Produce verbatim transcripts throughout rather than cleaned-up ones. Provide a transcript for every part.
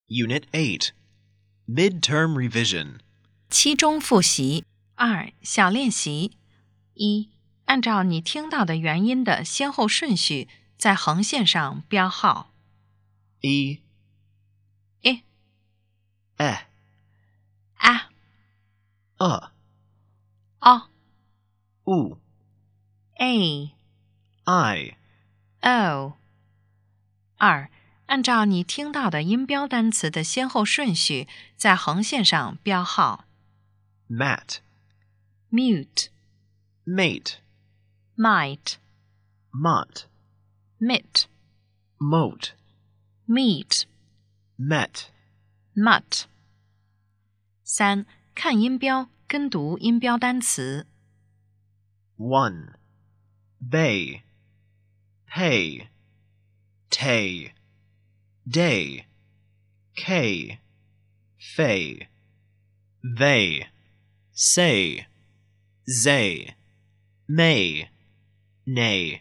Unit eight, Midterm Revision. 期中复习。二、小练习。一、按照你听到的元音的先后顺序，在横线上标号。 一 i、 哎 a、 呃 o、 u a、 i o。二、按照你听到的音标单词的先后顺序，在横线上标号。 mat mute、 mate might、 mott mit、 moat meet、 met mutt。三、看音标，跟读音标单词。 one bay pay tay day k fay they say zay may nay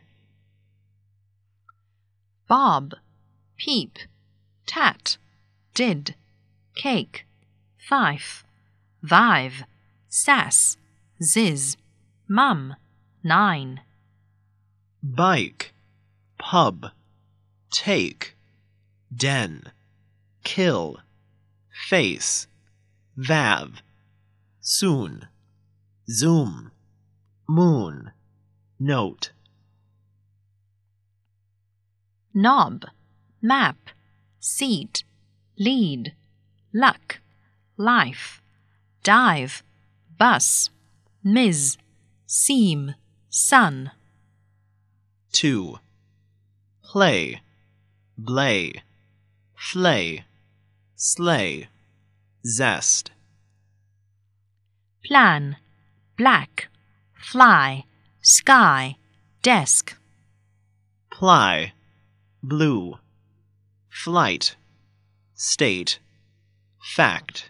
Bob, peep, tat, did, cake, fife, vive, sass, ziz, mum, nine. bike pub take den kill face vav soon zoom moon note Knob, map, seat, lead, luck, life, dive, bus, miz, seam, sun. two play blay flay slay zest Plan, black, fly, sky, desk. ply blue flight state fact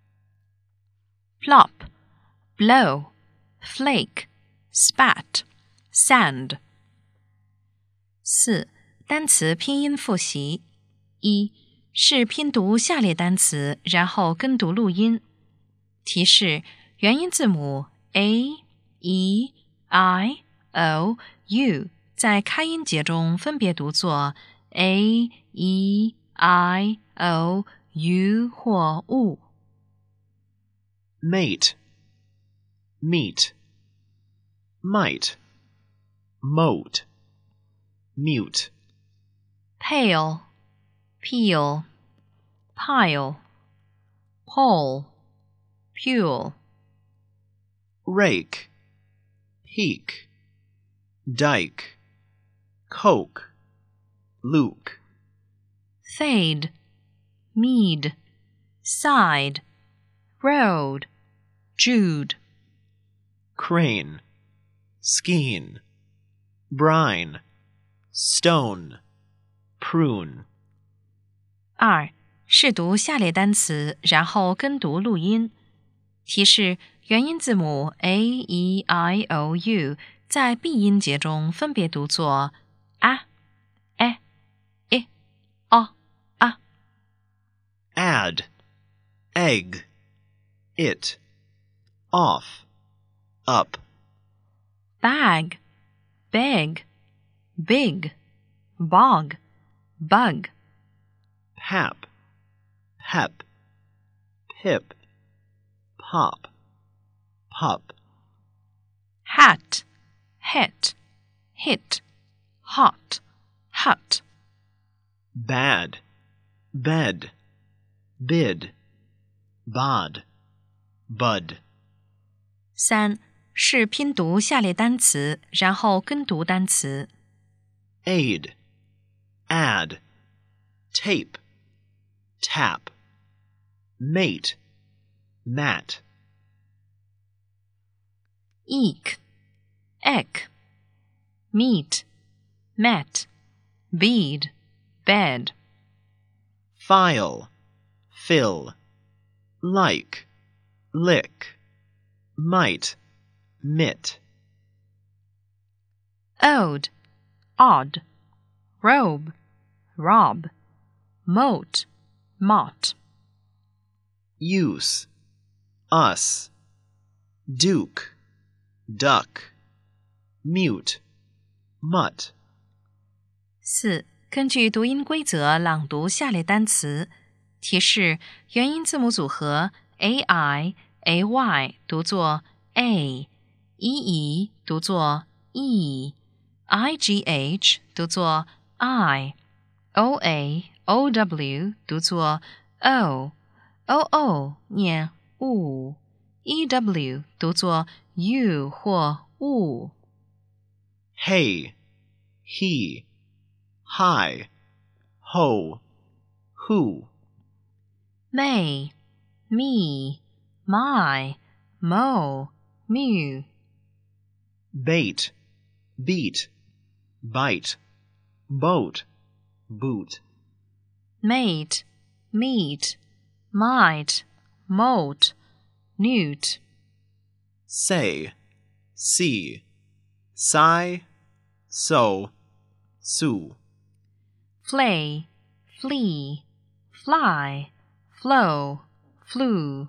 Plop, blow, flake, spat, sand. 四、单词拼音复习。一、是拼读下列单词，然后跟读录音。提示：元音字母 a、e、i、o、u 在开音节中分别读作 a、e、i、o、u 或 u。 mate meet might moat mute Pale, peel, pile, pole, pule. rake peak dike coke luke Fade, mead, side, road, Jude. crane skein brine stone prune 二、试读下列单词，然后跟读录音。提示：元音字母 a、e、i、o、u 在闭音节中分别读作 a、e、i、o、a。 add egg it off up Bag, beg, big, bog, bug. pap pep pip pop pup Hat, het, hit, hot, hut. bad bed bid bod bud 三、是拼读下列单词，然后跟读单词。 aid add tape tap mate mat Eek, eck, meet, met, bead, bed. file fill like lick might mit Ode, odd, robe, rob, moat, mott. use, us, duke, duck, mute, mutt. 四、根据读音规则朗读下列单词。提示：元音字母组合 a i a y 读作 a， e e 读作 e， i g h 读作 i， o a o w 读作 o， o o 念 u， e w 读作 u 或 u。 Hey, he, hi, ho, who. May, me, my, mo, mew. Bait, beat, bite, boat, boot. Mate, meet, might, moat, newt. Say, see, sigh, sow, sue. Flay, flee, fly, flow, flew.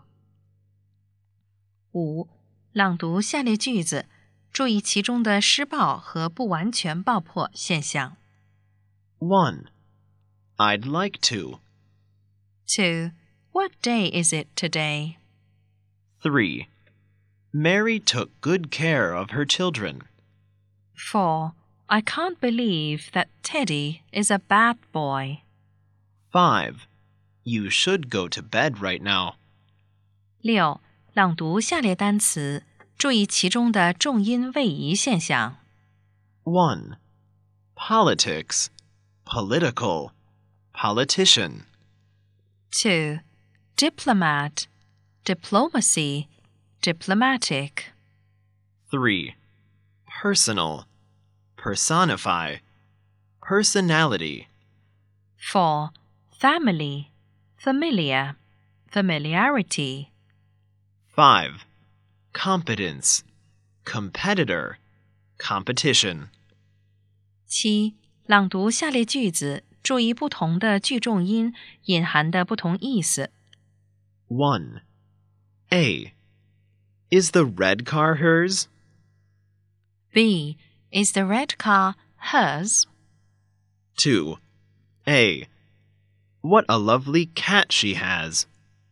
五、朗读下列句子，注意其中的失爆和不完全爆破现象。 one. I'd like to. two. What day is it today? three. Mary took good care of her children. four. I can't believe that Teddy is a bad boy. five. You should go to bed right now. 六、朗读下列单词，注意其中的重音位移现象。 one. Politics, political, politician. two. Diplomat, diplomacy, diplomatic. three. Personal, personify, personality. four. Family, familiar, familiarity. five. Competence, competitor, competition. 七、朗读下列句子，注意不同的句重音隐含的不同意思。 one. A. Is the red car hers? B. Is the red car hers? two. A. What a lovely cat she has.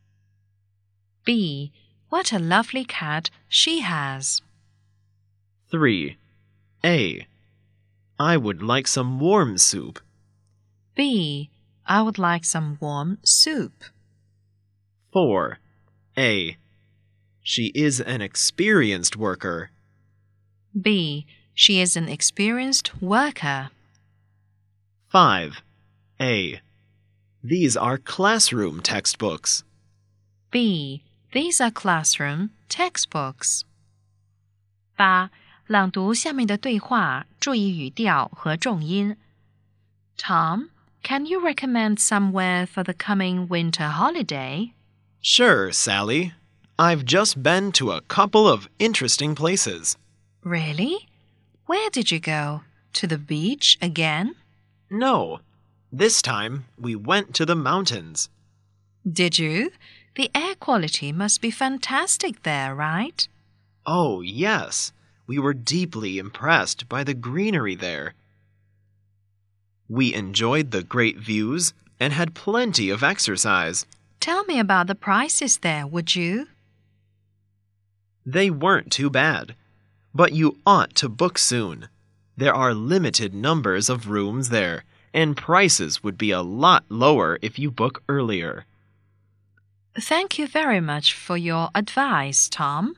B. What a lovely cat she has. three. A. I would like some warm soup. B. I would like some warm soup. four. A. She is an experienced worker. B. She is an experienced worker. five. A. These are classroom textbooks. B. These are classroom textbooks. 八、朗读下面的对话，注意语调和重音。Tom, can you recommend somewhere for the coming winter holiday? Sure, Sally. I've just been to a couple of interesting places. Really? Where did you go? To the beach again? No. This time, we went to the mountains. Did you? The air quality must be fantastic there, right? Oh, yes. We were deeply impressed by the greenery there. We enjoyed the great views and had plenty of exercise. Tell me about the prices there, would you? They weren't too bad, but you ought to book soon. There are limited numbers of rooms there, and prices would be a lot lower if you book earlier. Thank you very much for your advice, Tom.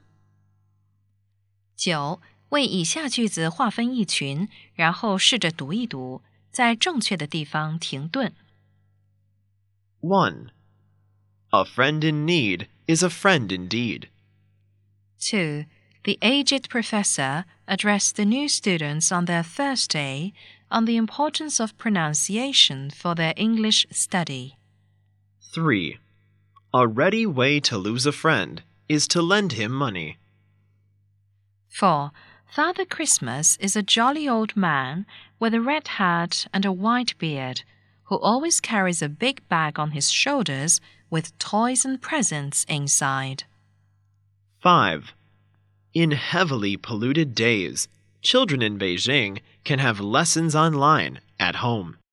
九、为以下句子划分一群，然后试着读一读，在正确的地方停顿。 one. A friend in need is a friend indeed. two. The aged professor addressed the new students on their first day on the importance of pronunciation for their English study. three. A ready way to lose a friend is to lend him money. four. Father Christmas is a jolly old man with a red hat and a white beard, who always carries a big bag on his shoulders with toys and presents inside. five. In heavily polluted days, children in Beijing can have lessons online at home.